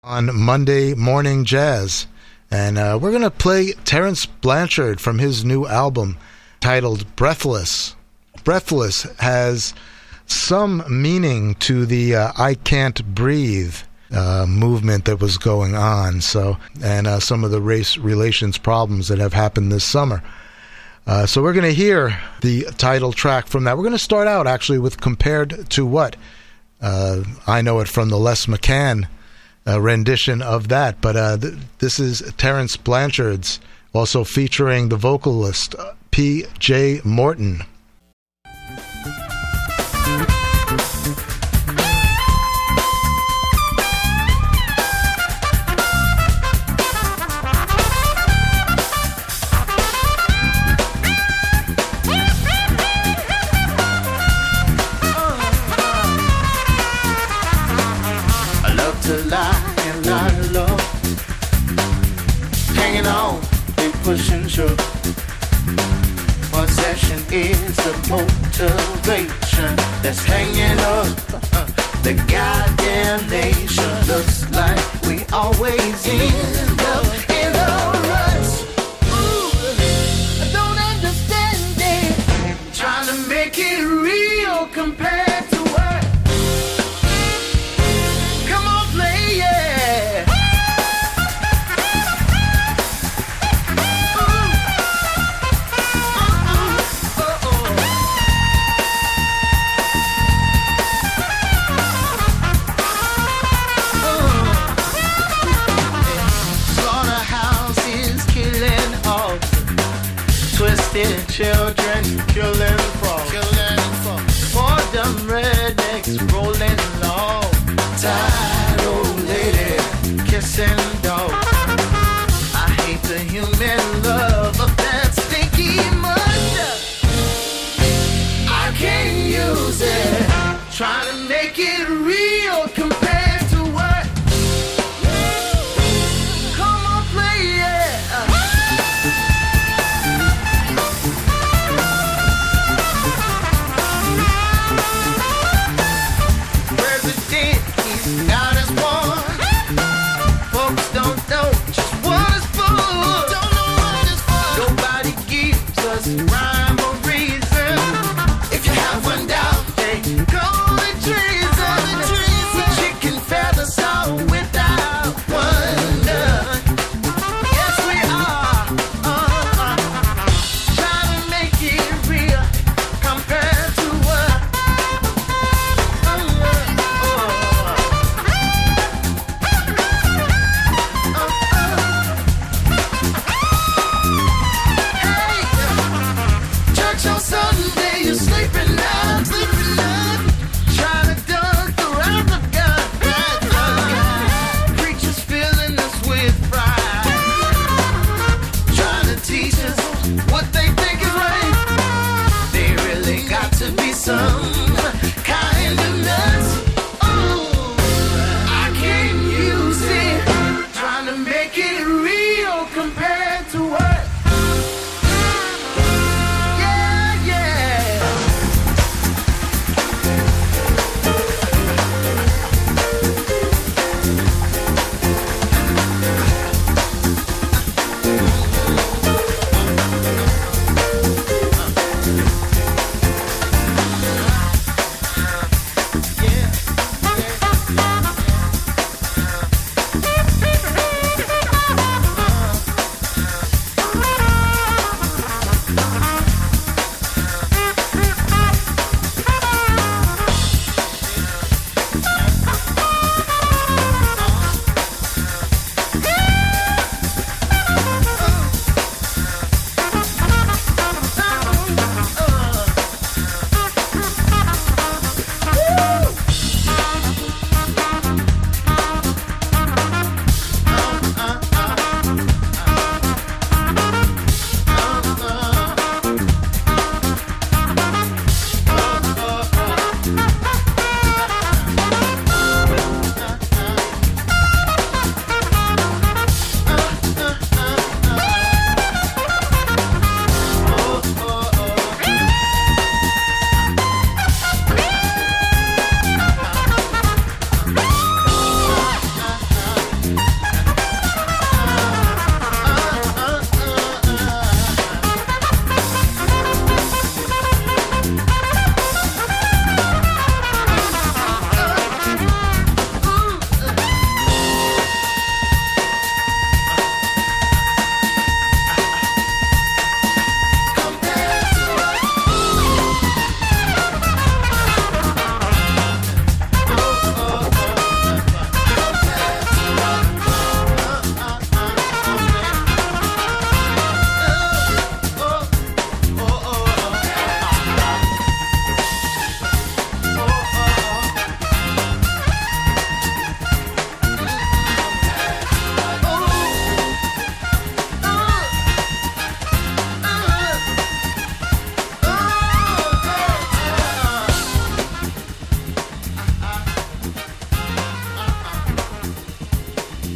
On Monday Morning Jazz. And we're going to play Terence Blanchard from his new album titled Breathless. Breathless has some meaning to the I Can't Breathe movement that was going on, and some of the race relations problems that have happened this summer. So we're going to hear the title track from that. We're going to start out actually with Compared to What. I know it from the Les McCann rendition of that, but this is Terence Blanchard's, also featuring the vocalist P.J. Morton. Pushing through. Possession is the motivation that's hanging up the goddamn nation. Looks like we always end up in a rush. Ooh, I don't understand it. Trying to make it real compared to what? Come on, play, yeah. Children killing frogs. For them rednecks rolling along. Tired old lady kissing dog. I hate the human love of that stinky mud. I can't use it. Trying to make it real compared to what? Come on, play it.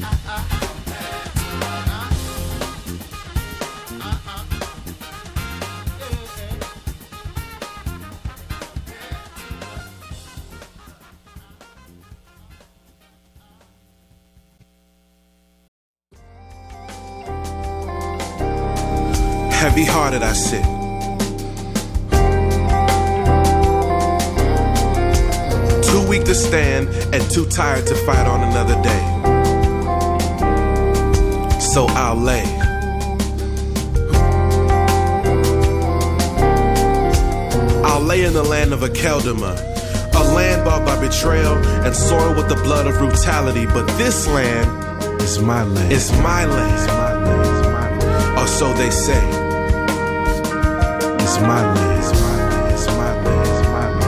Heavy-hearted I sit, too weak to stand and too tired to fight on another day. So I'll lay. I'll lay in the land of Akeldama, a land bought by betrayal and soiled with the blood of brutality. But this land is my land. It's my land. It's my land. It's my land. Or so they say. It's my land, it's my land, it's my land, it's my land.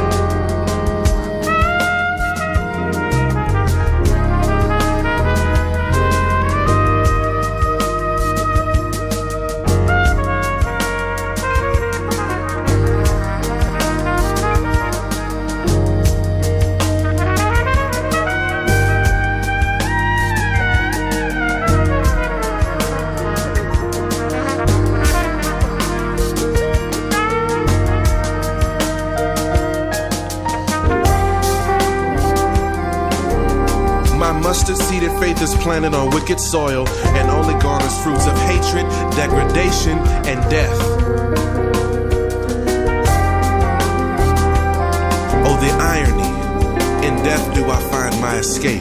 Mustard-seeded faith is planted on wicked soil and only garners fruits of hatred, degradation, and death. Oh, the irony. In death do I find my escape.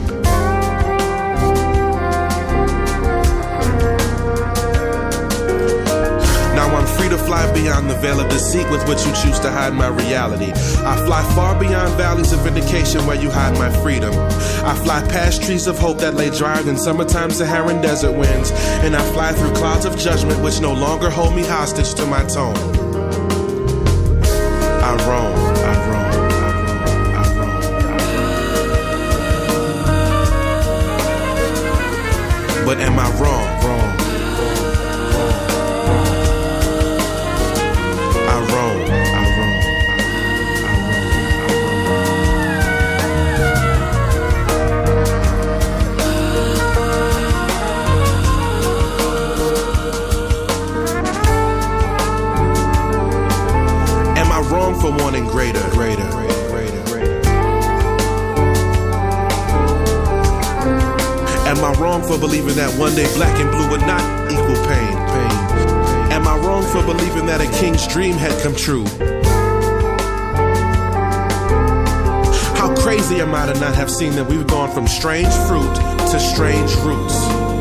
Now I'm free to fly beyond the veil of deceit with which you choose to hide my reality. I fly far beyond valleys of vindication where you hide my freedom. I fly past trees of hope that lay drier than summertime Saharan desert winds. And I fly through clouds of judgment which no longer hold me hostage to my tone. I roam, I roam, I roam, I roam, I roam. But am I wrong? For wanting greater. Am I wrong for believing that one day black and blue would not equal pain? Am I wrong for believing that a king's dream had come true? How crazy am I to not have seen that we've gone from strange fruit to strange roots?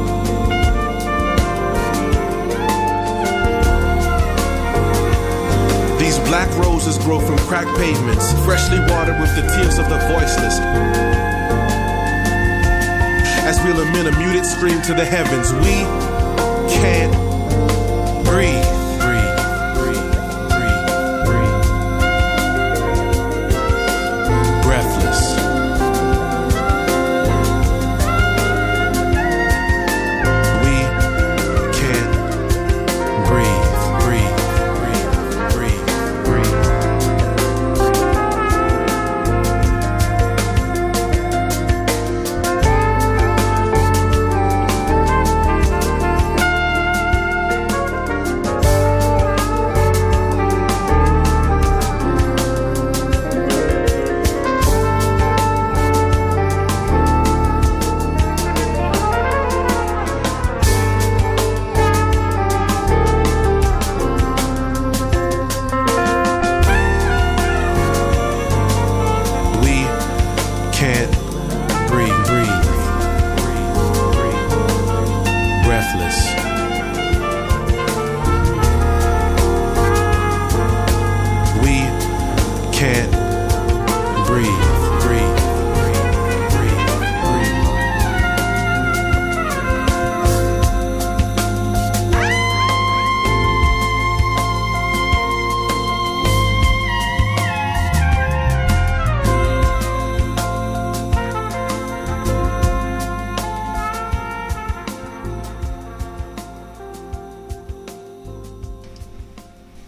These black roses grow from cracked pavements, freshly watered with the tears of the voiceless. As we lament a muted scream to the heavens, we can't breathe. Breathless.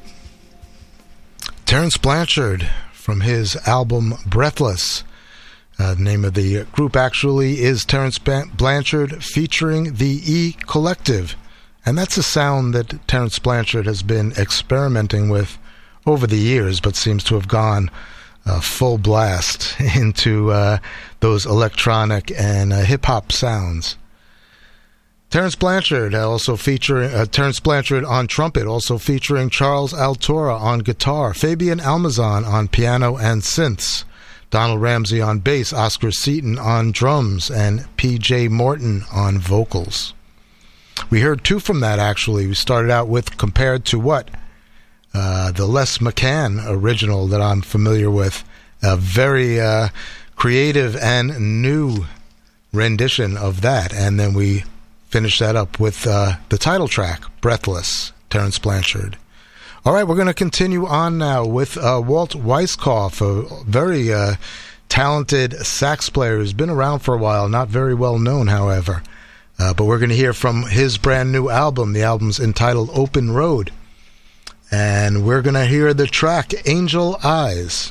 Terence Blanchard from his album Breathless. The name of the group actually is Terence Blanchard featuring the E Collective. And that's a sound that Terence Blanchard has been experimenting with over the years, but seems to have gone full blast into those electronic and hip-hop sounds. Terence Blanchard also featuring Terence Blanchard on trumpet, also featuring Charles Altura on guitar, Fabian Almazan on piano and synths, Donald Ramsey on bass, Oscar Seaton on drums, and P.J. Morton on vocals. We heard two from that, actually. We started out with Compared to What? The Les McCann original that I'm familiar with. A very creative and new rendition of that. And then we finished that up with the title track, Breathless, Terence Blanchard. All right, we're going to continue on now with Walt Weiskopf, a very talented sax player who's been around for a while, not very well known, however. But we're going to hear from his brand new album. The album's entitled Open Road. And we're going to hear the track Angel Eyes.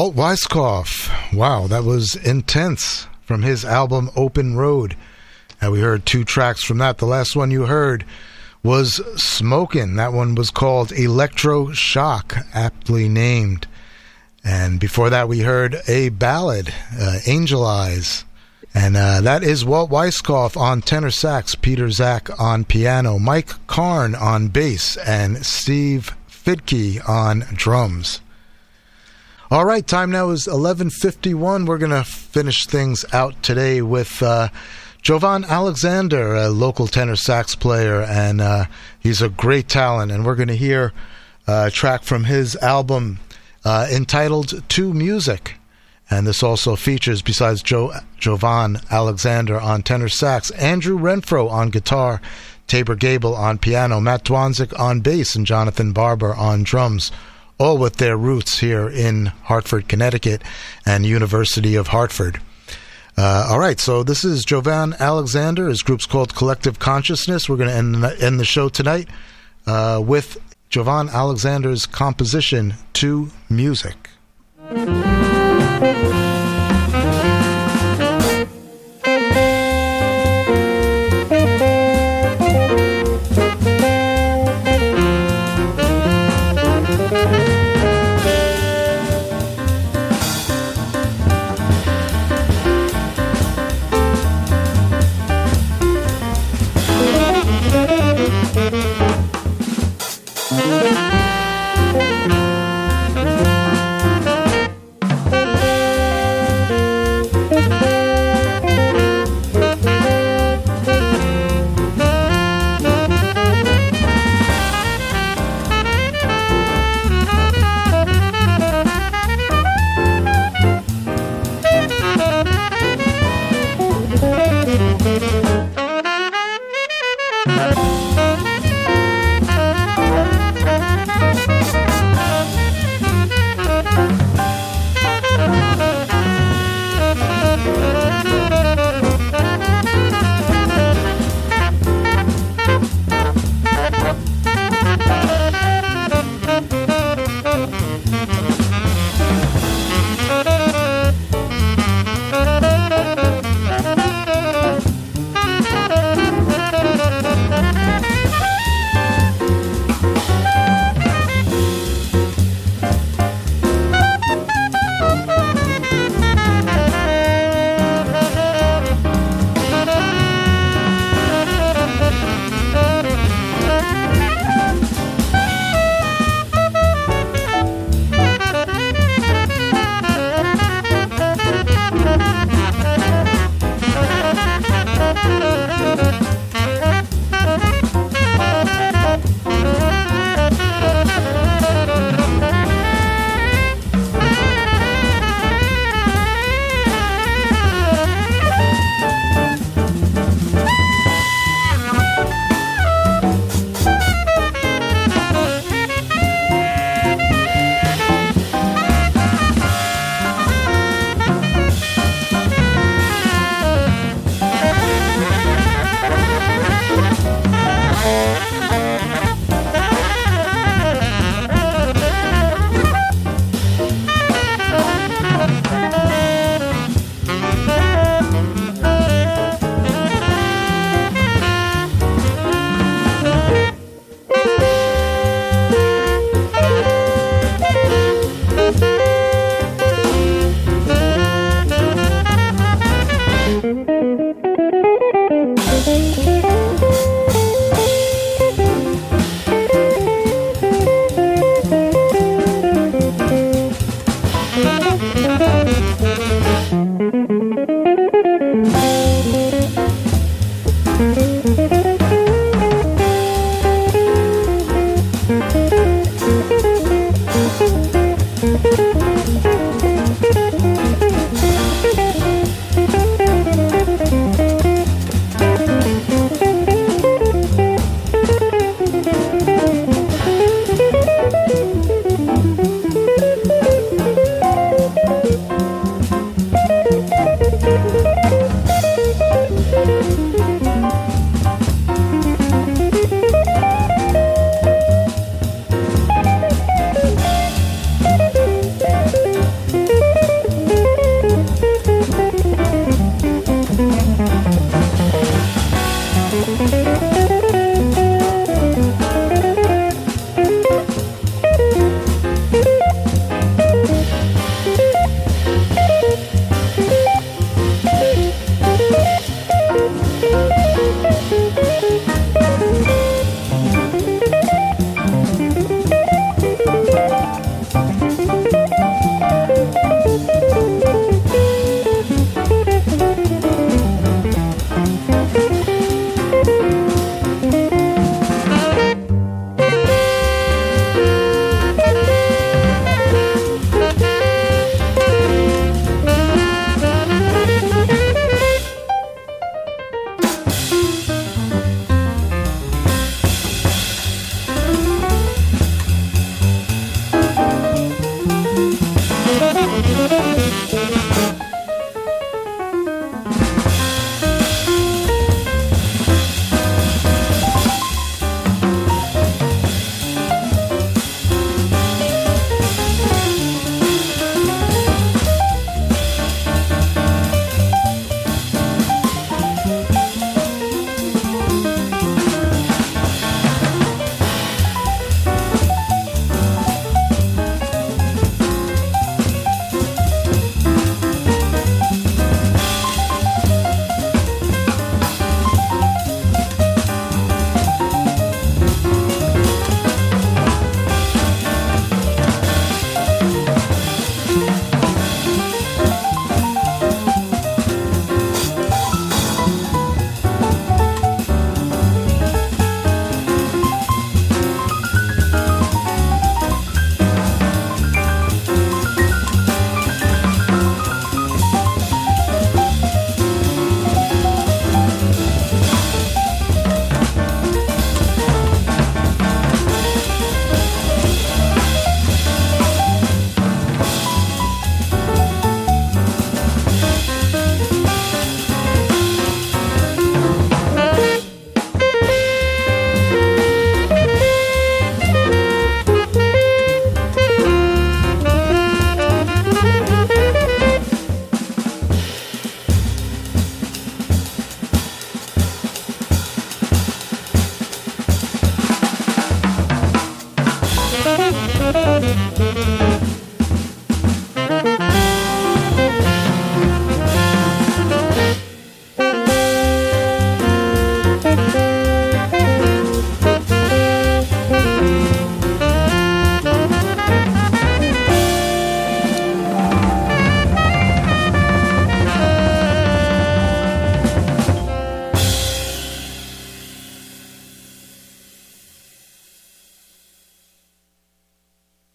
Walt Weiskopf. Wow, that was intense from his album Open Road. And we heard 2 tracks from that. The last one you heard was Smokin'. That one was called Electro Shock, aptly named. And before that we heard a ballad, Angel Eyes. And that is Walt Weiskopf on tenor sax, Peter Zach on piano, Mike Karn on bass, and Steve Fidke on drums. All right, time now is 11:51. We're going to finish things out today with Jovan Alexander, a local tenor sax player, and he's a great talent. And we're going to hear a track from his album entitled To Music. And this also features, besides Jovan Alexander on tenor sax, Andrew Renfro on guitar, Tabor Gable on piano, Matt Dwanzik on bass, and Jonathan Barber on drums, all with their roots here in Hartford, Connecticut, and University of Hartford. All right, so this is Jovan Alexander. His group's called Collective Consciousness. We're going to end the show tonight with Jovan Alexander's composition To Music.